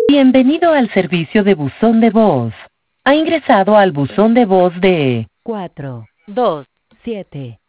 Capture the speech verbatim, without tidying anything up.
Bienvenido al servicio de buzón de voz. Ha ingresado al buzón de voz de cuatro dos siete